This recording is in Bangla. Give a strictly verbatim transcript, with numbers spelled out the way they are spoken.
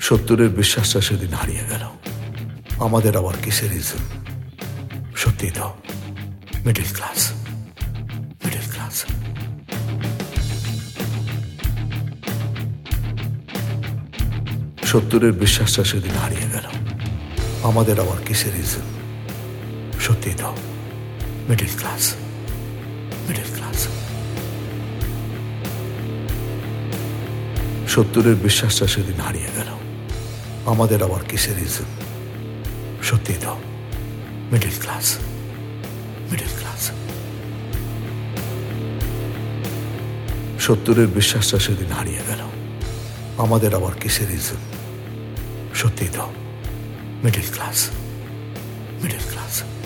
সত্তরের বিশ্বাসটা সেদিন হারিয়ে গেল। আমাদের আবার কিসের ইজম? সত্যি তো, মিডল ক্লাস, মিডল ক্লাস। সত্তরের বিশ্বাসটা সেদিন হারিয়ে গেল। আমাদের আবার কিসের ইজম? সত্যি তো, মিডল ক্লাস, মিডল ক্লাস। সত্তরের বিশ্বাসটা সেদিন হারিয়ে গেল। আমাদের আবার কিসের ইজম? সত্যি তো, মিডল ক্লাস, মিডল ক্লাস। সত্তরের বিশ্বাসটা সেদিন হারিয়ে গেল। আমাদের আবার কিসের ইজম? সত্যি তো, মিডল ক্লাস, মিডল ক্লাস।